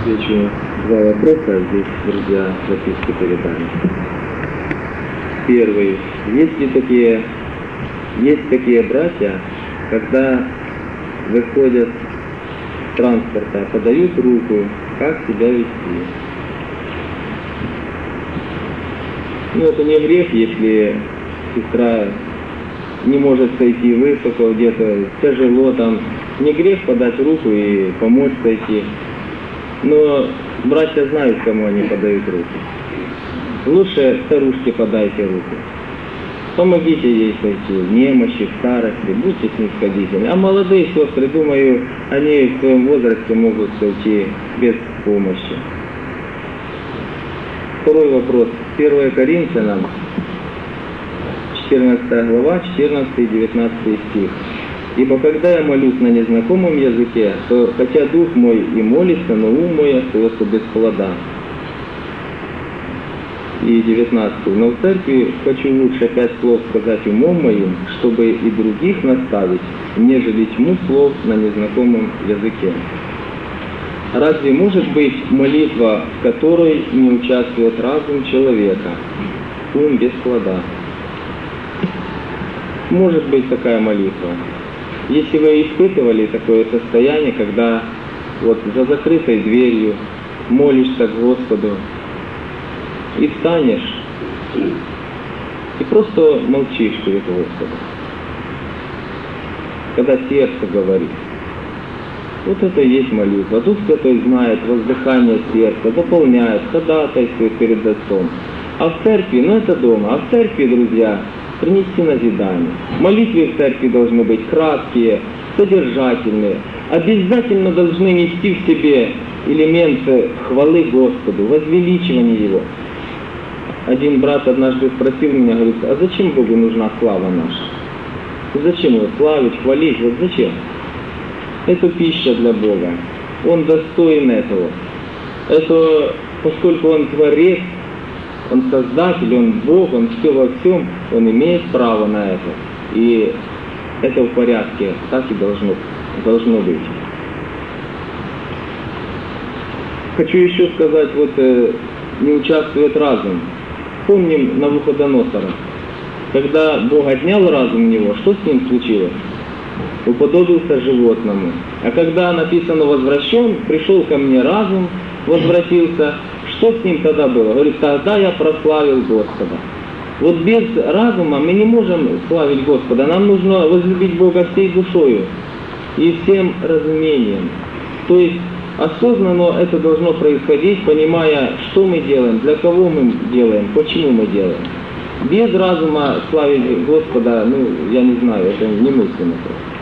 отвечу два вопроса. Здесь, друзья, записки передали. Первый. Есть такие братья, когда выходят с транспорта, подают руку, как себя вести. Это не грех, если сестра не может сойти высоко, где-то тяжело там. Не грех подать руку и помочь сойти. Но братья знают, кому они подают руку. Лучше старушке подайте руку. Помогите ей сойти в немощи, в старости, будьте снисходительны. А молодые сестры, думаю, они в своем возрасте могут сойти без помощи. Второй вопрос. 1 Коринфянам, 14 глава, 14 и 19 стих. «Ибо когда я молюсь на незнакомом языке, то хотя дух мой и молится, но ум мой остается без плода». И 19. «Но в церкви хочу лучше 5 слов сказать умом моим, чтобы и других наставить, нежели тьму слов на незнакомом языке». Разве может быть молитва, в которой не участвует разум человека, ум без плода? Может быть такая молитва. Если вы испытывали такое состояние, когда за закрытой дверью молишься к Господу, и встанешь, и просто молчишь перед Господом, когда сердце говорит. Это и есть молитва. Дух Святой знает воздыхание сердца, заполняет, ходатайствует перед Отцом. А в церкви, это дома, а в церкви, друзья, принести назидание. Молитвы в церкви должны быть краткие, содержательные, обязательно должны нести в себе элементы хвалы Господу, возвеличивания Его. Один брат однажды спросил меня, говорит, а зачем Богу нужна слава наша? Зачем его славить, хвалить? Зачем? Это пища для Бога. Он достоин этого. Это, поскольку Он творец, Он Создатель, Он Бог, Он все во всем, Он имеет право на это. И это в порядке, так и должно быть. Хочу еще сказать, не участвует разум. Помним Навуходоносора. Когда Бог отнял разум у него, что с ним случилось? Уподобился животному. А когда написано «возвращен», пришел ко мне разум, возвратился, что с ним тогда было? Говорит, тогда я прославил Господа. Без разума мы не можем славить Господа. Нам нужно возлюбить Бога всей душою и всем разумением. То есть осознанно это должно происходить, понимая, что мы делаем, для кого мы делаем, почему мы делаем. Без разума славить Господа, я не знаю, это немыслимо просто.